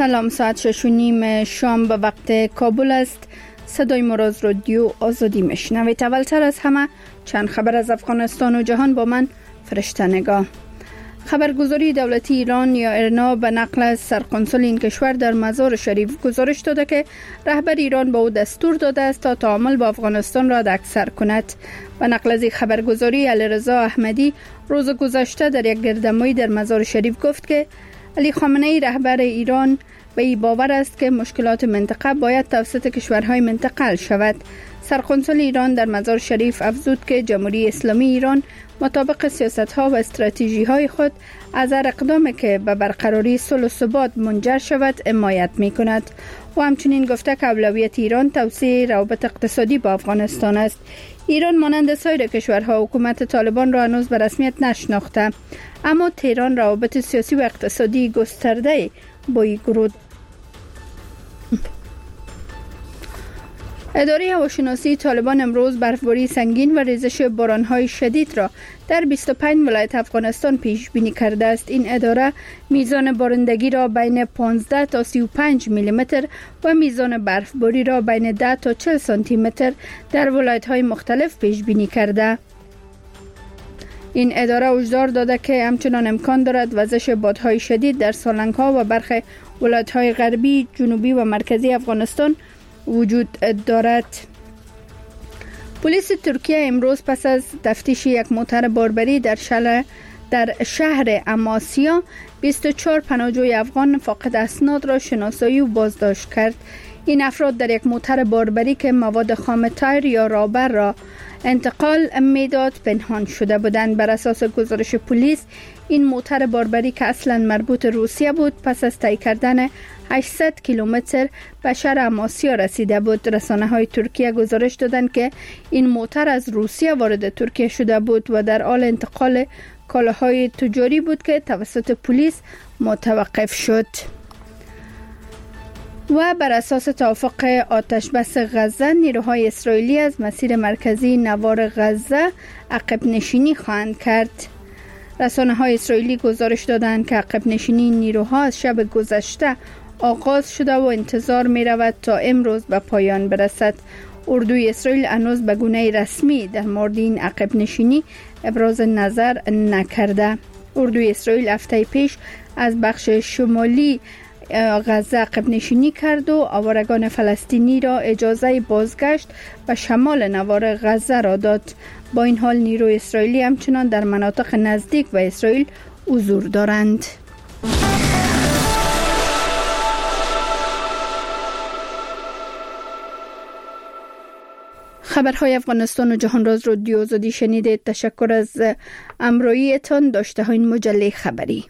سلام، ساعت 6:30 شام به وقت کابل است. صدای مراز رادیو آزادی میشنوید. اولتر از همه چند خبر از افغانستان و جهان با من فرشته نگاه. خبرگزاری دولتی ایران یا ارنا به نقل از سرقنصل این کشور در مزار شریف گزارش داده که رهبر ایران به او دستور داده است تا تعامل با افغانستان را دگسر کند. به نقل از این خبرگزاری علیرضا احمدی روز گذشته در یک گردهمایی در مزار شریف گفت که علی خامنه ای رهبر ایران به این باور است که مشکلات منطقه باید توسط کشورهای منطقه حل شود. سرقنصل ایران در مزار شریف افزود که جمهوری اسلامی ایران مطابق سیاست‌ها و استراتژی‌های خود از هر اقدامی که به برقراری صلح و ثبات منجر شود حمایت می‌کند. و همچنین گفته که اولویت ایران توسعه روابط اقتصادی با افغانستان است. ایران مانند سایر کشورها حکومت طالبان را هنوز به رسمیت نشناخته، اما تهران روابط سیاسی و اقتصادی گسترده با این گروه. اداره هواشناسی طالبان امروز برفباری سنگین و ریزش باران‌های شدید را در 25 ولایت افغانستان پیش بینی کرده است. این اداره میزان بارندگی را بین 15 تا 35 میلیمتر و میزان برفباری را بین 10 تا 40 سانتی متر در ولایت‌های مختلف پیش بینی کرده. این اداره هشدار داده که همچنان امکان دارد وزش بادهای شدید در سالنگ‌ها و برخی ولایت‌های غربی، جنوبی و مرکزی افغانستان وجود دارد. پلیس ترکیه امروز پس از تفتیش یک موتر باربری در شهر اماسیا 24 پناهجوی افغان فاقد اسناد را شناسایی و بازداشت کرد. این افراد در یک موتر باربری که مواد خام تایر یا رابر را انتقال میداد پنهان شده بودند. بر اساس گزارش پلیس این موتر باربری که اصلا مربوط روسیه بود پس از طی کردن 800 کیلومتر به شهر اماسیا رسیده بود. رسانه‌های ترکیه گزارش دادند که این موتر از روسیه وارد ترکیه شده بود و در حال انتقال کالاهای تجاری بود که توسط پلیس متوقف شد. و بر اساس توافق آتش بس غزه نیروهای اسرائیلی از مسیر مرکزی نوار غزه عقب نشینی خواهند کرد. رسانه‌های اسرائیلی گزارش دادند که عقب نشینی نیروها از شب گذشته آغاز شده و انتظار می رود تا امروز به پایان برسد. اردوی اسرائیل هنوز به گونه رسمی در مورد این عقب نشینی ابراز نظر نکرده. اردوی اسرائیل هفته پیش از بخش شمالی غزه عقب نشینی کرد و آوارگان فلسطینی را اجازه بازگشت و شمال نوار غزه را داد. با این حال نیروی اسرائیلی همچنان در مناطق نزدیک به اسرائیل حضور دارند. خبرهای افغانستان و جهان راز رادیو آزادی شنیدید. تشکر از همراهیتان. داشته های مجله خبری.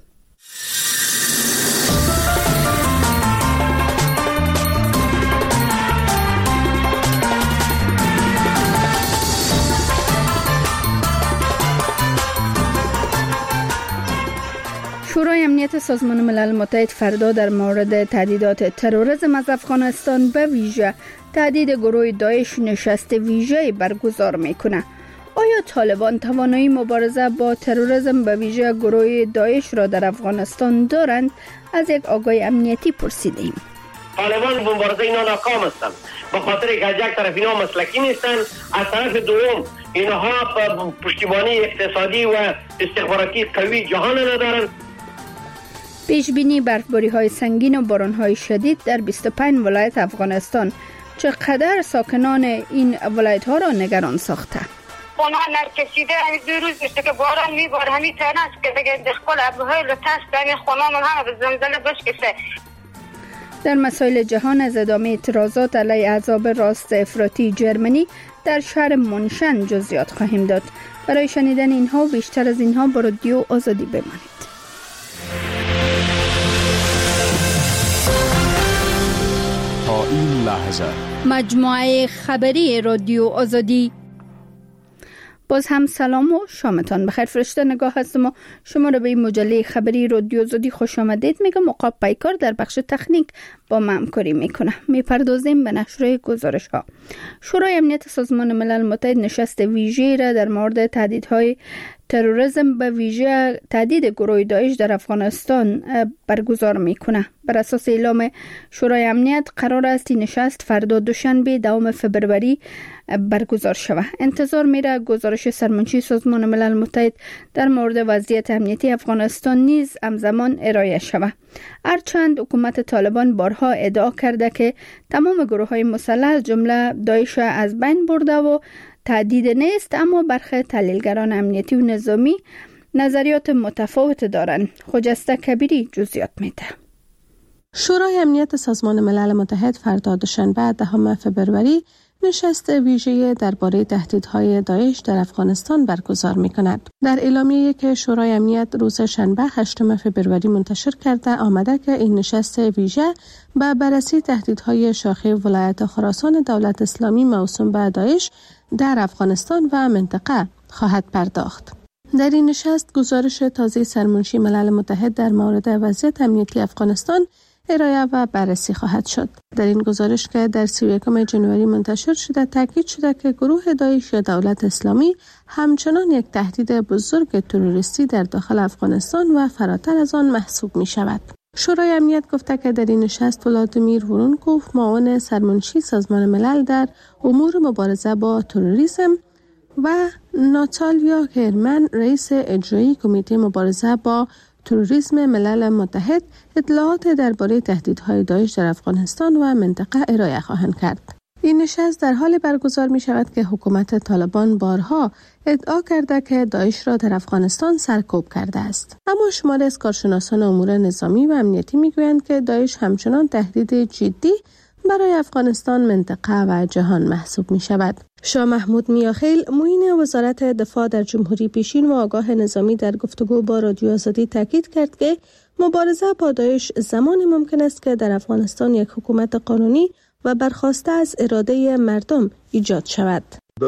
شورای امنیت سازمان ملل متحد فردا در مورد تهدیدات تروریسم از افغانستان به ویژه تهدید گروه داعش نشست ویژه برگزار میکنه. آیا طالبان توانایی مبارزه با تروریسم به ویژه گروه داعش را در افغانستان دارند؟ از یک آگاه امنیتی پرسیدیم. طالبان مبارزه اینا ناکام هستند به خاطر که از یک طرف اینا مسلکی نیستند، از طرف دوم اینها پشتیبانی اقتصادی و استخباراتی قوی جهان ندارند. پیش بینی برفباری های سنگین و باران های شدید در 25 ولایت افغانستان چقدر ساکنان این ولایت ها را نگران ساخته؟ خونه نرکشیده همین 2 روز میشه که باران میباره، همین تنش که دیگه دخل ابروهای لطش همین خونه من هم به زلزله بشکشه. در مسائل جهان از ادامه اعتراضات علیه احزاب راست افراطی جرمنی در شهر منشن جزئیات خواهیم داد. برای شنیدن اینها و بیشتر از اینها با رادیو آزادی بمانید. تا این لحظه مجموعه خبری رادیو آزادی باز هم سلام و شامتان بخیر. فرشته نگاه هستم و شما را به این مجله خبری رادیو آزادی خوش آمدید میگم. عقاب پیکار در بخش تکنیک با ما همکاری میکنه. میپردازیم به نشر گزارش ها. شورای امنیت سازمان ملل متحد نشست ویژه‌ای را در مورد تهدیدهای تروریسم به ویژه تهدید گروه داعش در افغانستان برگزار میکنه. بر اساس اعلام شورای امنیت قرار است این نشست فردا دوشنبه 2 فبروری برگزار شود. انتظار میره گزارش سرمنشی سازمان ملل متحد در مورد وضعیت امنیتی افغانستان نیز همزمان ارائه شود. هرچند حکومت طالبان بارها ادعا کرده که تمام گروه‌های مسلح جمله داعش از بین برده و تهدید نیست، اما برخی تحلیلگران امنیتی و نظامی نظریات متفاوت دارند. خجسته کبیری جزئیات میده. شورای امنیت سازمان ملل متحد فردا دوشنبه 10 فبروری نشست ویژه درباره تهدیدهای داعش در افغانستان برگزار می‌کند. در اعلامیه‌ای که شورای امنیت روز شنبه 8 فبروری منتشر کرده آمده که این نشست ویژه به بررسی تهدیدهای شاخه ولایت خراسان دولت اسلامی موسوم به داعش در افغانستان و منطقه خواهد پرداخت. در این نشست گزارش تازه سرمنشی ملل متحد در مورد وضعیت امنیتی افغانستان ارائه و بررسی خواهد شد. در این گزارش که در 31 ژانویه منتشر شده تاکید شده که گروه داعش یا دولت اسلامی همچنان یک تهدید بزرگ تروریستی در داخل افغانستان و فراتر از آن محسوب می شود. شورای امنیت گفته که در این نشست ولادیمیر وورونکوف معاون سرمنشی سازمان ملل در امور مبارزه با تروریسم و ناتالیا هرمن رئیس اجرایی کمیته مبارزه با تروریسم ملل متحد اطلاعات درباره تهدیدهای داعش در افغانستان و منطقه ارائه خواهند کرد. این نشست در حال برگزار می شود که حکومت طالبان بارها ادعا کرده که داعش را در افغانستان سرکوب کرده است. اما شماری از کارشناسان امور نظامی و امنیتی می گویند که داعش همچنان تهدید جدی برای افغانستان، منطقه و جهان محسوب می شود. شاه محمود میاخیل معین وزارت دفاع در جمهوری پیشین و آگاه نظامی در گفتگو با رادیو آزادی تاکید کرد که مبارزه با داعش زمان ممکن است که در افغانستان یک حکومت قانونی و برخواسته از اراده مردم ایجاد شود.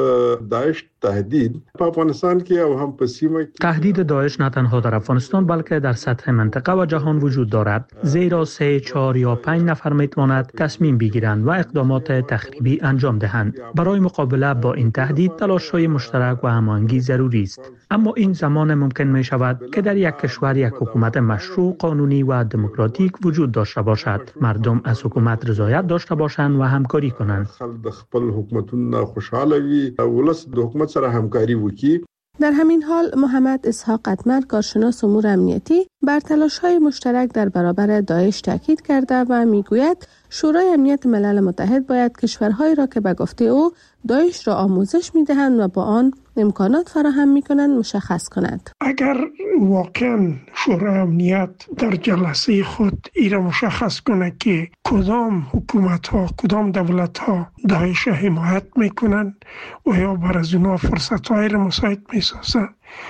داعش تهدید په افغانستان کې او هم په سیمه کې تهدید داعش نه تنها در افغانستان بلکه در سطح منطقه و جهان وجود دارد، زیرا 3، 4 یا 5 نفر میتواند تصمیم بگیرند و اقدامات تخریبی انجام دهند. برای مقابله با این تهدید تلاش‌های مشترک و هماهنگی ضروری است، اما این زمان ممکن می شود که در یک کشور یک حکومت مشروع، قانونی و دموکراتیک وجود داشته باشد. مردم از حکومت رضایت داشته باشند و همکاری کنند. خلک خپل حکومتونه خوشاله وي، ولس د حکومت سره همکاری وکړي. در همین حال محمد اسحاق اتمر کارشناس امور امنیتی بر تلاش‌های مشترک در برابر داعش تاکید کرده و میگوید شورای امنیت ملل متحد باید کشورهایی را که به گفته او داعش را آموزش می‌دهند و با آن امکانات فراهم می‌کنند مشخص کند. اگر واقعا شورای امنیت در جلسه خود ایره مشخص کنه که کدام حکومت‌ها، کدام دولت‌ها داعش را حمایت می‌کنند و یا بر از اونها فرصت‌های را مساعد می‌سازند،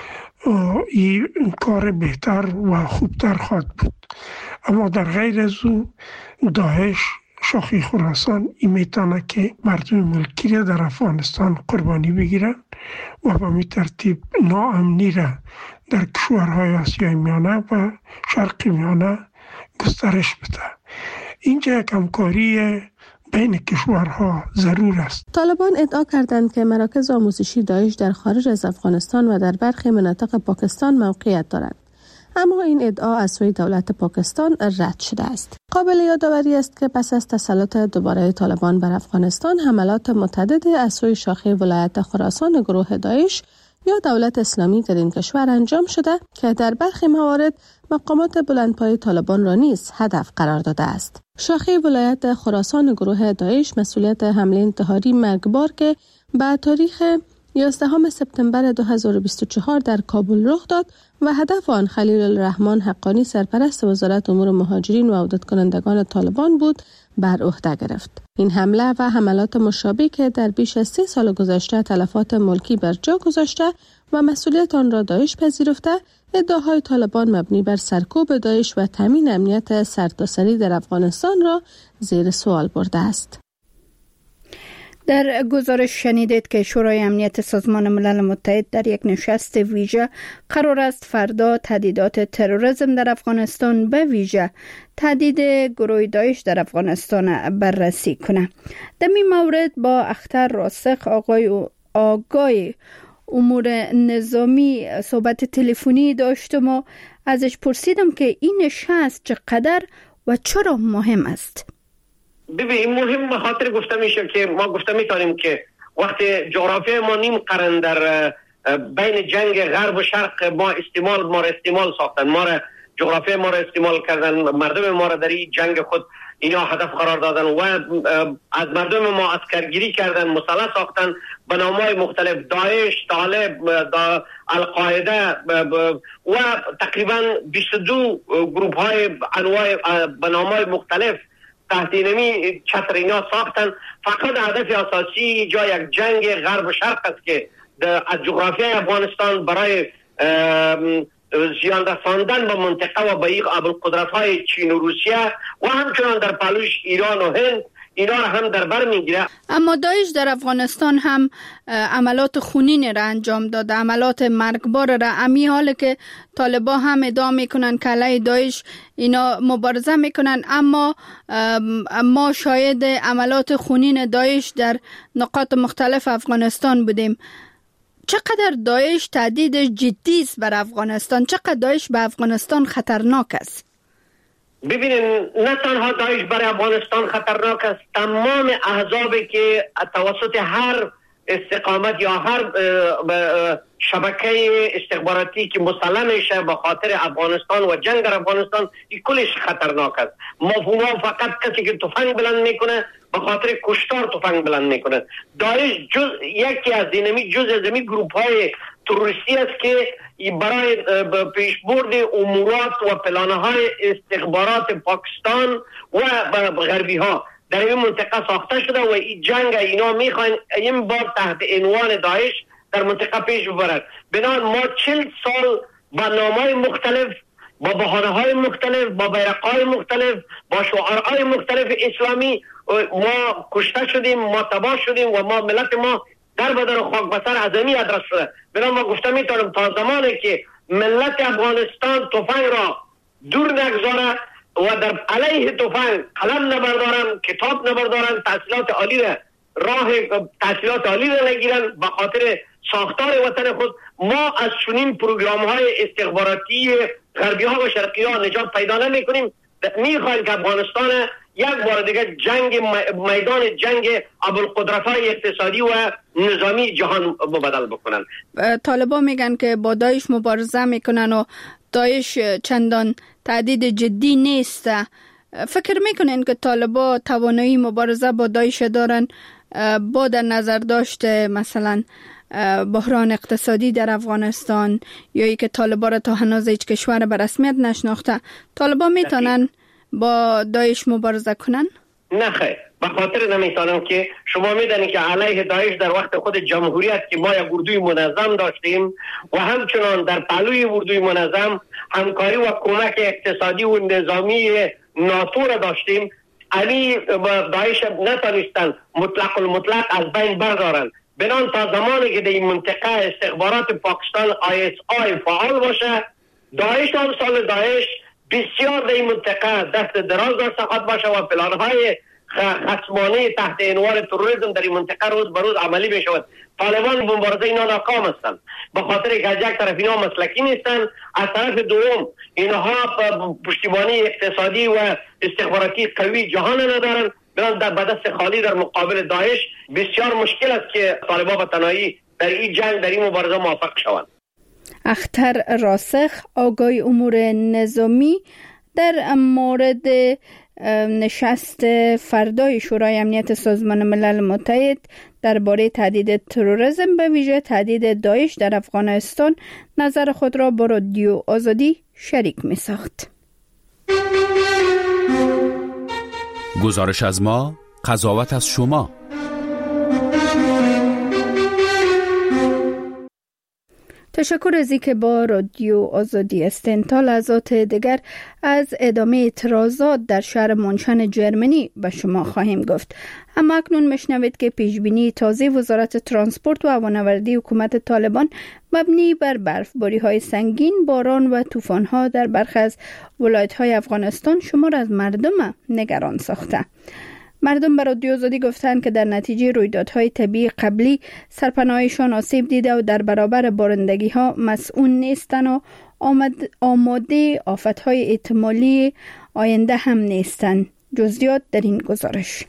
این کار بهتر و خوبتر خواهد بود. اما در غیر از او داعش شاخه خراسان این میتونه که مردم ملکی را در افغانستان قربانی بگیرن و به می ترتیب ناامنی را در کشورهای آسیای میانه و شرق میانه گسترش بده. اینجا یک همکاری بین کشورها ضرور است. طالبان ادعا کردند که مراکز آموزشی داعش در خارج از افغانستان و در برخی مناطق پاکستان موقعیت دارند، اما این ادعا از سوی دولت پاکستان رد شده است. قابل یادآوری است که پس از تسلط دوباره طالبان بر افغانستان حملات متعددی از سوی شاخه ولایت خراسان گروه داعش یا دولت اسلامی در این کشور انجام شده که در برخی موارد مقامات بلندپای طالبان را نیز هدف قرار داده است. شاخه ولایت خراسان گروه داعش مسئولیت حمله انتحاری مرگبار که به تاریخ 11 سپتامبر 2024 در کابل رخ داد و هدف آن خلیل الرحمن حقانی سرپرست وزارت امور مهاجرین و عودت کنندگان طالبان بود بر عهده گرفت. این حمله و حملات مشابه که در بیش از 3 سال گذشته تلفات ملکی بر جا گذاشته و مسئولیت آن را داعش پذیرفته، ادعاهای طالبان مبنی بر سرکوب داعش و تامین امنیت سرتاسری در افغانستان را زیر سوال برده است. در گزارش شنیدید که شورای امنیت سازمان ملل متحد در یک نشست ویژه قرار است فردا تهدیدات تروریسم در افغانستان به ویژه تهدید گروه داعش در افغانستان بررسی کنه. در این مورد با اختر راسخ آقای امور نظامی صحبت تلفنی داشتم و ازش پرسیدم که این نشست چقدر و چرا مهم است. ببین مهم به خاطر گفته میشه که ما گفته میتونیم که وقتی جغرافیای ما نیم قرن در بین جنگ غرب و شرق ما را استعمال ساختن، جغرافیای ما را استعمال کردن، مردم ما را در این جنگ خود اینا هدف قرار دادن و از مردم ما عسکرگیری کردن، مسلح ساختن به نام‌های مختلف، داعش، طالب، القاعده و تقریبا 22 گروه های انواع به نام‌های مختلف تحت نمی چتر اینا ساختن. فقط هدف اساسی جای یک جنگ غرب و شرق است که از جغرافیای افغانستان برای زیان رساندن به منطقه و به این ابوالقدرت‌های چین و روسیه و همچنان در پهلوش ایران و هند اینا را هم در بر میگیره. اما داعش در افغانستان هم عملات خونین را انجام داده، عملات مرگبار را. امی حال که طالبان هم ادعا میکنن که علیه داعش اینا مبارزه میکنن، اما ما شاهد عملات خونین داعش در نقاط مختلف افغانستان بودیم. چقدر داعش تهدید جدی است بر افغانستان؟ چقدر داعش به افغانستان خطرناک است؟ ببینین نه تنها داعش برای افغانستان خطرناک است، تمام احزابی که توسط هر استقامت یا هر شبکه استخباراتی که مسلح میشه به خاطر افغانستان و جنگ در افغانستان، این کلش خطرناک است. مفهوم فقط کسی که تفنگ بلند میکنه به خاطر کشتار تفنگ بلند میکنه. داعش یکی از جزء گروپ های تروریستی است که برای پیشبرد امورات و پلانهای استخبارات پاکستان و غربی ها در این منطقه ساخته شده و این جنگ اینا میخواین این بار تحت عنوان داعش در منطقه پیش ببرد. بنابراین ما 40 سال با نامهای مختلف، با بهانه‌های مختلف، با بیرق‌های مختلف، با شعارهای مختلف اسلامی ما کشته شدیم، ما تباه شدیم و ما ملت ما در بدن خاک بسر عظمی ادرس شده. بنابراین ما گفته میتونم تا زمانی که ملت افغانستان تفنگ را دور نگذاره و در علیه تفنگ قلم نبردارن، کتاب نبردارن، تحصیلات عالی را نگیرن به خاطر ساختار وطن خود، ما از چنین پروگرام‌های استخباراتی غربی ها و شرقی ها نجات پیدا نمی کنیم. میخوایم که افغانستان یک بار دیگه میدان جنگ ابوالقدرت‌های اقتصادی و نظامی جهان بدل بکنن. طالبان میگن که با داعش مبارزه میکنن و داعش چندان تهدید جدی نیست. فکر میکنین که طالبان توانایی مبارزه با داعش دارن با در نظر داشته مثلا بحران اقتصادی در افغانستان یا ای که طالبان را تا هنوز هیچ کشور به رسمیت نشناخته، طالبان میتونن با داعش مبارزه کنن؟ نه خیر، به خاطر نمیتونم که شما میدونید که علیه داعش در وقت خود جمهوریت که ما یک اردوی منظم داشتیم و همچنان در پهلوی اردوی منظم همکاری و کمک اقتصادی و نظامی ناتو را داشتیم، علی داعش نتونستن مطلق از بین بردارن. بنان تا زمانی که در این منطقه استخبارات پاکستان ISI فعال باشه، داعش و امثال داعش بسیار در این منطقه دست دراز داشته خواهد باشه و پلانهای خصمانه تحت عنوان تروریسم در این منطقه روز به روز عملی می شود. طالبان مبارزه اینا ناکام هستند به خاطر که از یک طرف اینا مسلکی نیستند، از طرف دوم اینها پشتیبانی اقتصادی و استخباراتی قوی جهان ندارند. برای در بدست خالی در مقابل داعش بسیار مشکل است که طالبان به تنهایی در این جنگ در این مبارزه موفق شوند. اختر راسخ آگای امور نظامی در مورد نشست فردای شورای امنیت سازمان ملل متحد درباره تهدید تروریسم به ویژه تهدید داعش در افغانستان نظر خود را با رادیو آزادی شریک می ساخت. گزارش از ما، قضاوت از شما. تشکر از اینکه با رادیو آزادی هستین. تا لحظات دیگر از ادامه اعتراضات در شهر مونشن جرمنی به شما خواهیم گفت. اما اکنون میشنوید که پیشبینی تازه وزارت ترانسپورت و هوانوردی حکومت طالبان مبنی بر برفباری های سنگین، باران و طوفان ها در برخی از ولایت های افغانستان شمار از مردم نگران ساخته. مردم به رادیو آزادی گفتند که در نتیجه رویدادهای طبیعی قبلی سرپناهشان آسیب دیده و در برابر بارندگی ها مسئول نیستند و آماده آفتهای احتمالی آینده هم نیستند. جزئیات در این گزارش.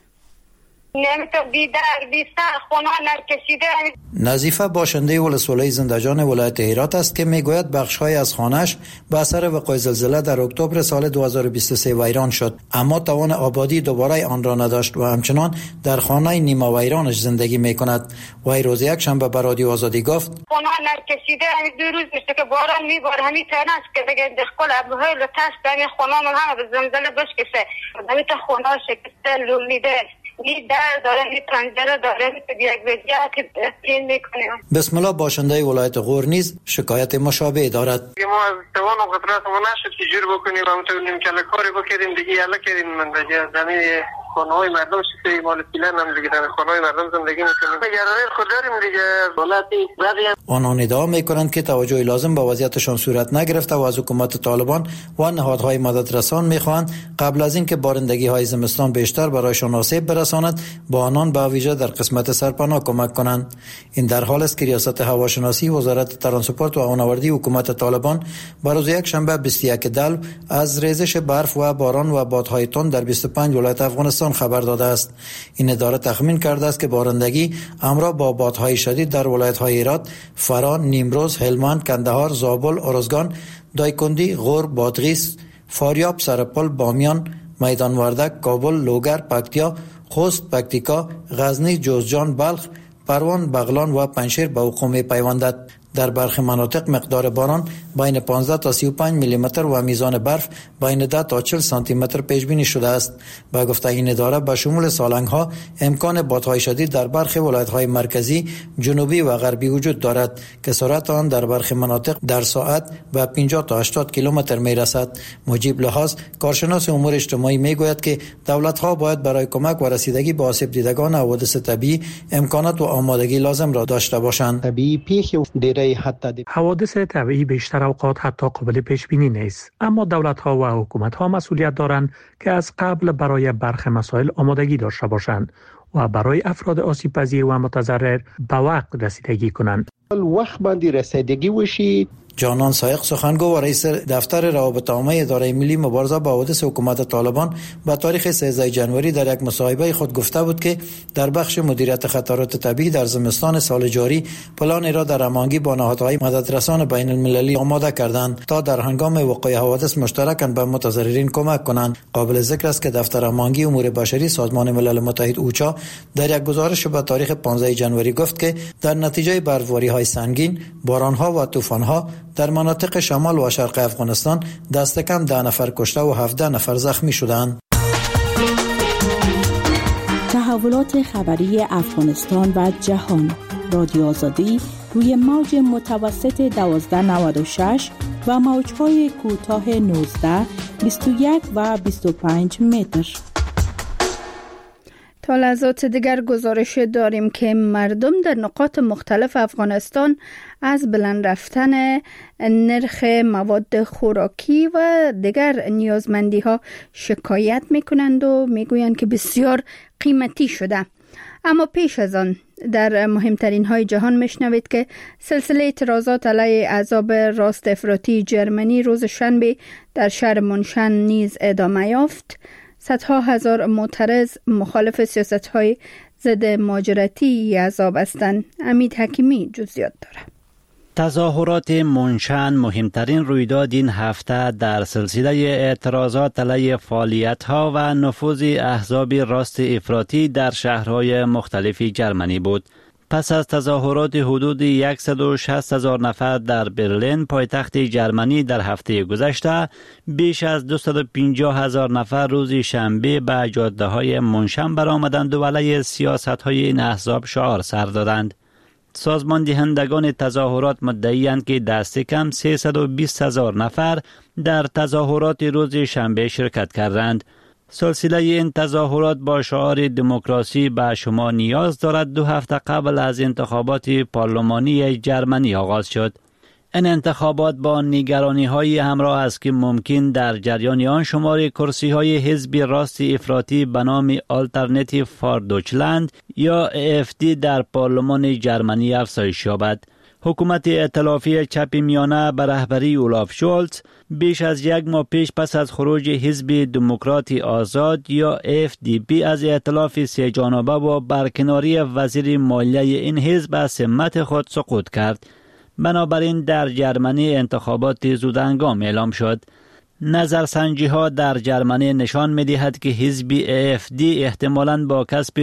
نظیفه باشنده ولسوالی زندجان ولایت هرات است که میگوید بخش‌های از خانه‌اش به اثر وقوع زلزله در اکتبر سال 2023 ویران شد، اما توان آبادی دوباره آن را نداشت و همچنان در خانه نیمه ویرانش زندگی میکند. وی روز یک شنبه به رادیو آزادی گفت: خانه نکشیده، دو روز میشه که باران میباره، همین تناس که دیگه دخول ابهای لطاس همین خونه من هم به زلزله بشکسته، همین تا خونه شکسته لولیده، نی در داره، نی پنجره داره، نی یک وضعیت این میکنه. بسم الله باشنده ولایت غور نیز شکایت مشابه دارد. ما از توان و قدرت ما نشد که جور بکنیم و همونطور که کاری بکنیم دیگه یلا کردیم من دیگه زمین خانه‌های مردم شده مال پیلن هم دیگه در خانه‌های مردم زندگی میکنیم. گرانه خود داریم دیگه دولتی بعضی آنان ادعا میکنند که توجه لازم به وضعیتشان صورت نگرفته و از حکومت طالبان و نهادهای مدد رسان میخواهند قبل از اینکه بارندگی های زمستان بیشتر برایشان آسیب برساند با آنان به ویژه در قسمت سرپناه کمک کنند. این در حال است که ریاست هواشناسی وزارت ترانسپورت و هوانوردی حکومت طالبان به روز یک شنبه 21 دلو از ریزش برف و باران و بادهای تند در 25 ولایت افغانستان خبر داده است. این اداره تخمین کرده است که بارندگی همراه با بادهای شدید در ولایت‌های هرات، فرا، نیمروز، هلمند، کندهار، زابل، ارزگان، دایکندی، غور، بادغیس، فاریاب، سرپل، بامیان، میدان وردک، کابل، لوگر، پکتیا، خوست، پکتیکا، غزنی، جوزجان، بلخ، پروان، بغلان و پنجشیر به وقوع می‌پیوندد. در برخی مناطق مقدار باران بین 15 تا 35 میلی متر و میزان برف بین 10 تا 40 سانتی متر پیش بینی شده است. با گفته این اداره به شمول سالنگ‌ها امکان بادهای شدید در برخی ولایت‌های مرکزی، جنوبی و غربی وجود دارد که سرعت آن در برخی مناطق در ساعت به 50 تا 80 کیلومتر میرسد. مجیب لحاظ کارشناس امور اجتماعی میگوید که دولت‌ها باید برای کمک و رسیدگی به آسیب دیدگان حوادث طبیعی امکانات و آمادگی لازم را داشته باشند. طبیعی پیش حوادث طبیعی بیشتر اوقات حتی قابل پیش بینی نیست، اما دولت‌ها و حکومت‌ها مسئولیت دارند که از قبل برای برخی مسائل آمادگی داشته باشند و برای افراد آسیب پذیر و متضرر به وقت رسیدگی کنند. وقت باندې رسیدگی وشي. جانان سایق سخنگو و رئیس دفتر روابط عامه اداره ملی مبارزه با حوادث حکومت طالبان با تاریخ 13 جنوری در یک مصاحبه خود گفته بود که در بخش مدیریت خطرات طبیعی در زمستان سال جاری پلانی را در هماهنگی با نهادهای مددرسان بین المللی آماده کردند تا در هنگام وقوع حوادث مشترکاً به متضررین کمک کنند. قابل ذکر است که دفتر هماهنگی امور بشری سازمان ملل متحد اوچا در یک گزارش به تاریخ 15 جنوری گفت که در نتیجه برفباری‌های سنگین، باران‌ها و طوفان‌ها در مناطق شمال و شرق افغانستان دست کم 10 نفر کشته و 17 نفر زخمی شدند. تحولات خبری افغانستان و جهان. رادیو آزادی روی موج متوسط 1296 و موج‌های کوتاه 19، 21 و 25 متر. تا لحظات دیگر گزارش داریم که مردم در نقاط مختلف افغانستان از بلند رفتن نرخ مواد خوراکی و دیگر نیازمندی ها شکایت می کنند و می گویند که بسیار قیمتی شده. اما پیش از آن در مهمترین های جهان میشنوید که سلسله اعتراضات علیه احزاب راست افراطی جرمنی روز شنبه در شهر مونشن نیز ادامه یافت. صدها هزار معترض مخالف سیاست‌های ضد مهاجرتی احزاب هستند. امید حکیمی جزئیات دارد. تظاهرات مونشن مهمترین رویداد این هفته در سلسله اعتراضات علیه فعالیت‌ها و نفوذ احزاب راست افراطی در شهرهای مختلف جرمنی بود. پس از تظاهرات حدود 160,000 نفر در برلین پایتخت جرمنی در هفته گذشته، بیش از 250,000 نفر روز شنبه به جاده‌های مونشن برآمدند و علیه سیاست‌های این احزاب شعار سر دادند. سازمان دهندگان تظاهرات مدعی‌اند که دست کم 320,000 نفر در تظاهرات روز شنبه شرکت کردند. سلسله این تظاهرات با شعار دموکراسی به شما نیاز دارد 2 هفته قبل از انتخابات پارلمانی جرمنی آغاز شد. این انتخابات با نگرانی‌های همراه است که ممکن در جریان آن شمار کرسی‌های حزب راست افراطی به نام آلترناتیو فار دویچلند یا AfD در پارلمان جرمنی افزایش یابد. حکومت ائتلافی چپ میانه به رهبری اولاف شولز بیش از 1 ماه پیش پس از خروج حزب دموکرات آزاد یا FDP از ائتلاف سه جانبه و برکناری وزیر مالیه این حزب از سمت خود سقوط کرد. بنابراین در جرمنی انتخابات زودهنگام اعلام شد. نظرسنجی ها در جرمنی نشان می دهد که حزب AfD احتمالاً با کسب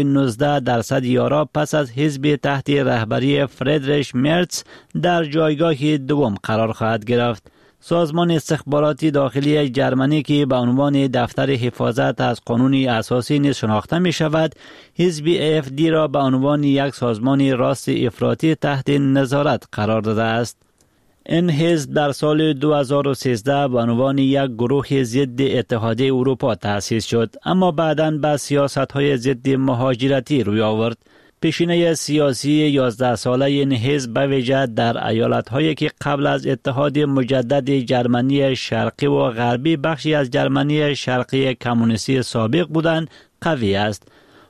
19% یارا پس از حزب تحت رهبری فریدریش مرتز در جایگاه دوم قرار خواهد گرفت. سازمان استخباراتی داخلی جرمنی که به عنوان دفتر حفاظت از قانون اساسی نیز شناخته می شود، حزب AfD را به عنوان یک سازمان راست افراطی تحت نظارت قرار داده است. این حزب در سال 2013 به عنوان یک گروه ضد اتحادیه اروپا تأسیس شد، اما بعداً به سیاست‌های ضد مهاجرتی روی آورد. پیشینه سیاسی 11 ساله این حزب به ویژه در ایالت‌هایی که قبل از اتحاد مجدد جرمنی شرقی و غربی بخشی از جرمنی شرقی کمونیستی سابق بودند قوی است.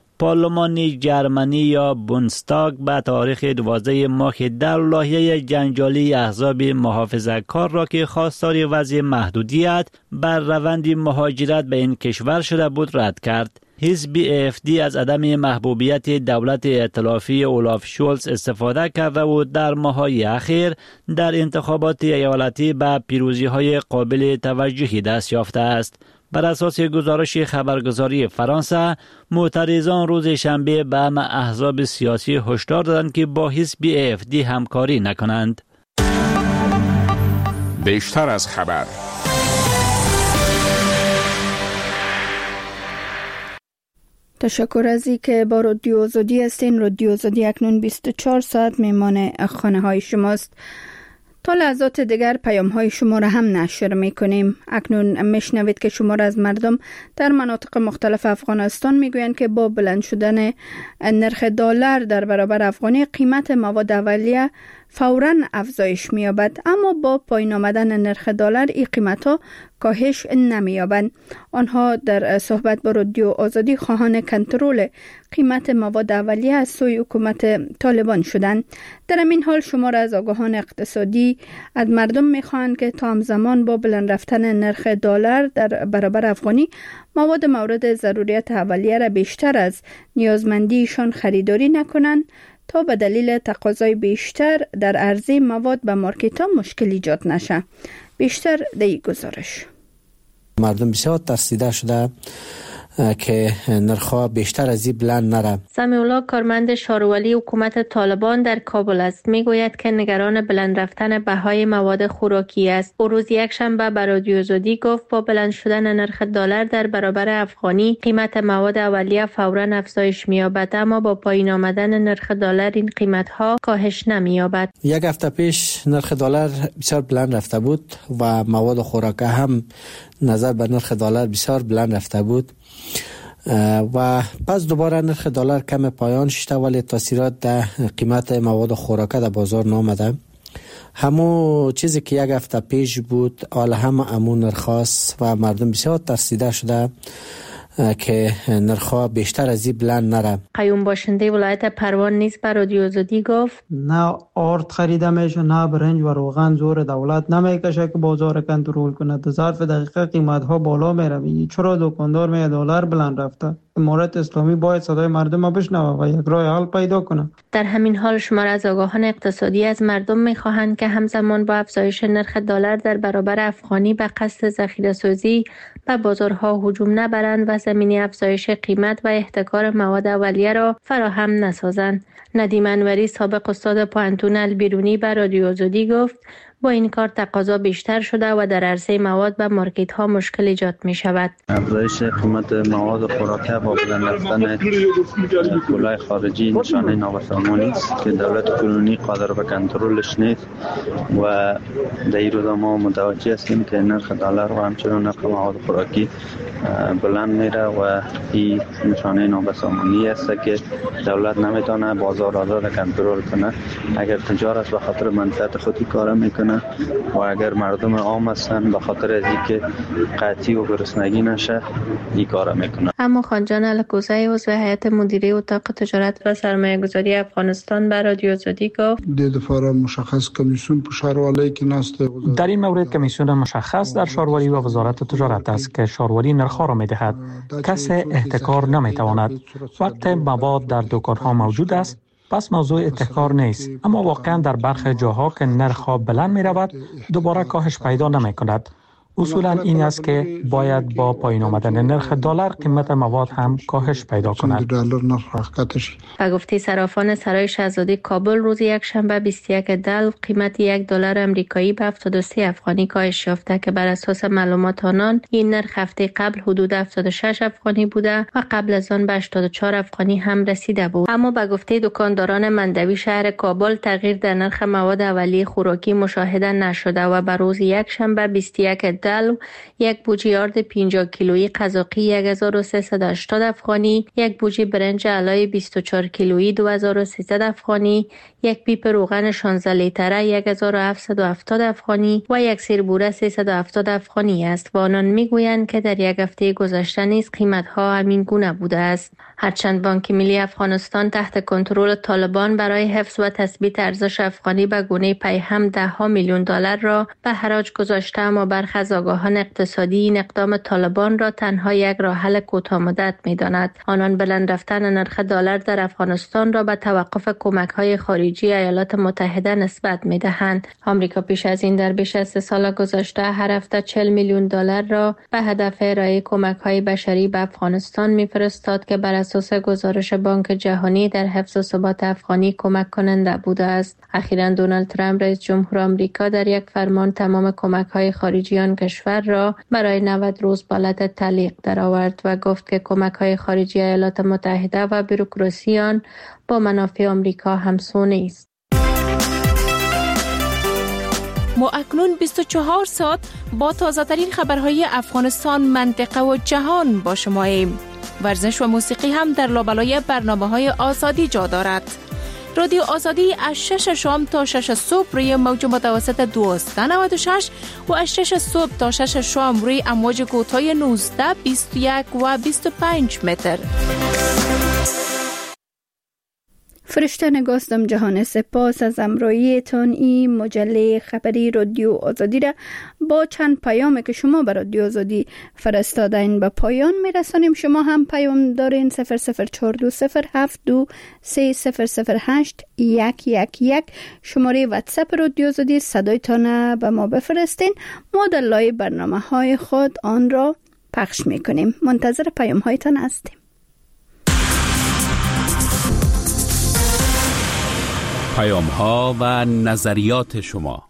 پارلمان جرمنی یا بوندستاگ به تاریخ 12 ماه در لایحه جنجالی احزاب محافظه‌کار را که خواستار وضع محدودیت بر روند مهاجرت به این کشور شده بود رد کرد. حزب AfD از عدم محبوبیت دولت ائتلافی اولاف شولز استفاده کرده و در ماه‌های اخیر در انتخابات ایالتی به پیروزی‌های قابل توجهی دست یافته است. بر اساس گزارش خبرگزاری فرانسه، معترضان روز شنبه به همه احزاب سیاسی هشدار دادند که با حزب AfD همکاری نکنند. بیشتر از خبر. تشکر از اینکه با رادیو آزادی هستین. رادیو آزادی اکنون 24 ساعت میمان خانه های شماست. تا لحظات دیگر پیام های شما را هم نشر می کنیم. اکنون میشنوید که شمار از مردم در مناطق مختلف افغانستان میگویند که با بلند شدن نرخ دلار در برابر افغانی قیمت مواد اولیه فوراً افزایش می‌یابد، اما با پایین آمدن نرخ دلار این قیمت‌ها کاهش نمی‌یابند. آنها در صحبت با رادیو آزادی خواهان کنترل قیمت مواد اولیه از سوی حکومت طالبان شدند. در این حال شمار از آگاهان اقتصادی از مردم می‌خواهند که تا همزمان با بلند رفتن نرخ دلار در برابر افغانی مواد مورد ضروریت اولیه را بیشتر از نیازمندیشان خریداری نکنند تا به دلیل تقاضای بیشتر در عرضه مواد به مارکت‌ها مشکل ایجاد نشه. بیشتر در این گزارش. مردم بسیار ترسیده شده که نرخ‌ها بیشتر از این بلند نره. سمی‌الله کارمند شارولی حکومت طالبان در کابل است. میگوید که نگران بلند رفتن بهای مواد خوراکی است. او روز یکشنبه به رادیو آزادی گفت با بلند شدن نرخ دلار در برابر افغانی قیمت مواد اولیه فوراً افزایش می‌یابد، اما با پایین آمدن نرخ دلار این قیمت‌ها کاهش نمی‌یابد. یک هفته پیش نرخ دلار بسیار بلند رفته بود و مواد خوراکی هم نظر به نرخ دلار بسیار بلند رفته بود و پس دوباره نرخ دلار کم پایان شده، ولی تاثیرات در قیمت مواد خوراکی در بازار نامده. همون چیزی که یک هفته پیش بود حالا هم همون نرخ است و مردم بسیار ترسیده شده که نرخ‌ها بیشتر از این بلند نره. قیوم باشنده ولایت پروان نیز به رادیو آزادی گفت نه آرد خریده میشه، نه برنج و روغن زور دولت نمیکشه که بازار کنترل کنه. در ظرف دقیقه قیمت‌ها بالا میره. چرا دکاندار میگه دلار بلند رفته؟ امارت اسلامی باید صدای مردم بشنوه و یک راه حل پیدا کنه. در همین حال شمار از آگاهان اقتصادی از مردم می‌خواهند که همزمان با افزایش نرخ دلار در برابر افغانی به قصد ذخیره‌سازی به بازارها هجوم نبرند و زمینه افزایش قیمت و احتکار مواد اولیه را فراهم نسازند. ندیم انوری سابق استاد پوهنتون البیرونی به رادیو آزادی گفت با این کار تقاضا بیشتر شده و در عرصه مواد به مارکت ها مشکل ایجاد می شود. افزایش قیمت مواد خوراکی با بلند رفتن پولای خارجی نشانه نابسامانی است که دولت کنونی قادر به کنترلش نیست و در این روزا ما متوجه هستیم که نرخ دلار و همچنین نرخ مواد خوراکی بلند میره و این نشانه نابسامانی است که دولت نمیتونه بازار آزاد کنترل کنه. اگر تجارت به خاطر منفعت خودی کار میکنه و اگر مردم عام هستن به خاطر از اینکه قحطی و گرسنگی نشه این کار میکنه. اما خانجان الکوزی عضو هیئت مدیره اتاق تجارت و سرمایه گذاری افغانستان به رادیو آزادی گفت د دفعه مشخص کمیسیون په ښاروالۍ کې ناست در این مورد کمیسیون مشخص در شارواری و وزارت تجارت است که شارواری نرخ‌ها را می‌دهد. کسی احتکار نمی‌تواند. وقت مواد در دکان‌ها موجود است پس موضوع احتکار نیست، اما واقعا در برخی جاها که نرخ‌ها بلند می‌رود دوباره کاهش پیدا نمی‌کند. اصولا این است که باید با پایین آمدن نرخ دلار قیمت مواد هم کاهش پیدا کند. و گفته صرافان سرای شاهزاده کابل روز یکشنبه 21 دلو قیمت $1 آمریکایی به 73 افغانی کاهش یافته که بر اساس معلومات آنان این نرخ هفته قبل حدود 76 افغانی بوده و قبل از آن به 84 افغانی هم رسیده بود. اما به گفته دکانداران مندوی شهر کابل تغییر در نرخ مواد اولیه خوراکی مشاهده نشده و بر روز یکشنبه 21 دلو یک بوجه یارد 50 کیلویی قزاقی 1380 افغانی، یک بوجه برنج علای 24 کیلویی 2300 افغانی، یک پیپ روغن 16 لیتره 1770 افغانی و یک سیربوره 370 افغانی است. و آنان میگویند که در یک هفته گذشته نیز قیمت‌ها همین گونه بوده است. هرچند بانک ملی افغانستان تحت کنترل طالبان برای حفظ و تثبیت ارزش افغانی به گونه پیهم $10 میلیون را به حراج گذاشته، اما برخی از آگاهان اقتصادی این اقدام طالبان را تنها یک راه حل کوتاه‌مدت می‌دانند. آنان بلند رفتن نرخ دلار در افغانستان را به توقف کمک‌های خارجی ایالات متحده نسبت می‌دهند. آمریکا پیش از این در بیش از 3 سال گذشته هر هفته $40 میلیون را به هدف ارائه کمک‌های بشری به افغانستان می‌فرستاد که بر اساس گزارش بانک جهانی در حفظ ثبات افغانی کمک کننده بوده است. اخیراً دونالد ترامپ رئیس جمهور آمریکا در یک فرمان تمام کمک‌های خارجی آن کشور را برای 90 روز به حالت تعلیق درآورد و گفت که کمک‌های خارجی ایالات متحده و بوروکراسی آن با منافع آمریکا همسو نیست. ما اکنون 24 ساعت با تازه‌ترین خبرهای افغانستان، منطقه و جهان با شماییم. ورزش و موسیقی هم در لابلای برنامه‌های آزادی جا دارد. رادیو آزادی از 6 شام تا 6 صبح روی موج متوسط 1296 و از 6 صبح تا 6 شام روی امواج کوتاه 19، 21 و 25 متر. فرشته نگاستم جهان، سپاس از امراییتان. این مجله خبری رادیو آزادی را با چند پیامی که شما به رادیو آزادی فرستادین به پایان میرسانیم. شما هم پیام دارین 0042773008111 شماره واتساپ رادیو آزادی صدایتان به ما بفرستین. ما در لای برنامه های خود آن را پخش میکنیم. منتظر پیام هایتان هستیم. پیام ها و نظریات شما.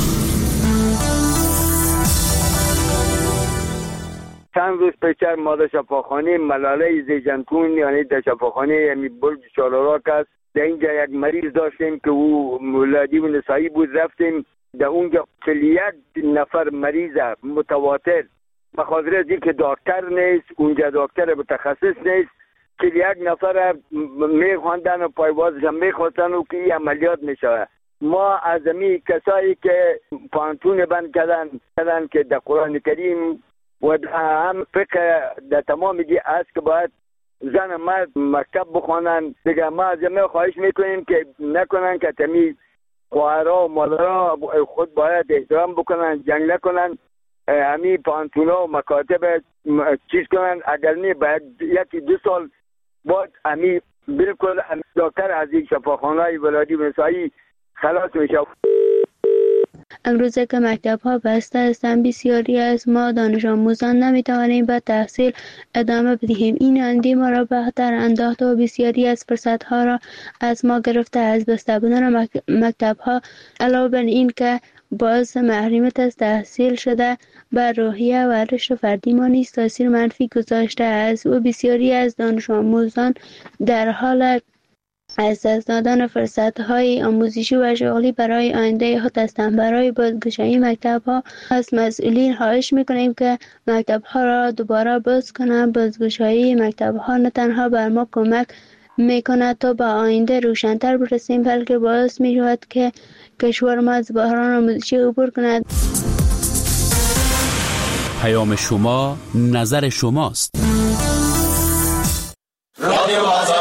چند روز پیش ما در شفاخانه ملاله زیجنتون یعنی در شفاخانه همی برج چالاراک است، در اینجا یک مریض داشتیم که او ولادی و نسایی بود. رفتیم در اونجا 41 نفر مریض متواتر به خاطر از اینکه دکتر نیست اونجا، دکتر متخصص نیست، 41 نفر میخواندن و پایوازش هم میخواستن و که این عملیات میشود. ما از امی کسایی که پانتون بند کردن که در قرآن کریم و هم فقه در تمام دی است که باید زن مرد مکتب بخوانن دیگه. ما از امی خواهش میکنیم که نکنن که تمی خواهرها و مادرها خود باید احترام بکنن، جنگ نکنن، همی پانتونا و مکاتب چیز کنن. اگر نه باید 1-2 سال بعد همی بالکل دکتر از این شفاخانه ولادی و نسایی خلاص میشه. امروزه که مکتب ها بسته هستند بسیاری از ما دانش آموزان نمیتوانیم به تحصیل ادامه بدهیم. این آینده ما را به خطر انداخته و بسیاری از فرصت ها را از ما گرفته. از بسته بودن مکتب ها علاوه بر این که باعث محرومیت از تحصیل شده بر روحیه و رشد فردی ما نیز تاثیر منفی گذاشته است و بسیاری از دانش آموزان در حال از دست دادن فرصت‌های آموزشی و شغلی برای آینده خود هستند. برای بازگشایی مکتب‌ها از مسئولین خواهش می‌کنیم که مکتب‌ها را دوباره باز کنند. بازگشایی مکتب‌ها نه تنها بر ما کمک می‌کند تا به آینده روشن‌تر برسیم، بلکه باعث می‌شود که کشور ما از بحران آموزشی عبور کند. پیام شما، نظر شماست. رادیو